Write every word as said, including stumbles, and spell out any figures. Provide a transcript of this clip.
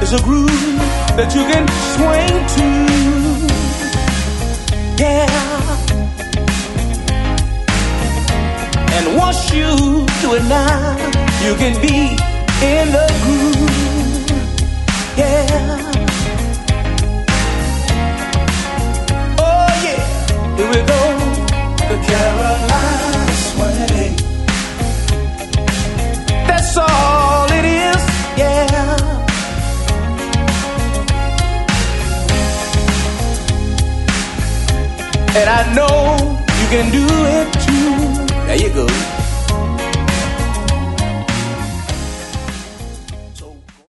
It's a groove that you can swing to. Yeah. And once you do it now, you can be in the groove. Yeah. Oh yeah. Here we go. The Carolina swing. That's all it is. Yeah. And I know you can do it too. There you go.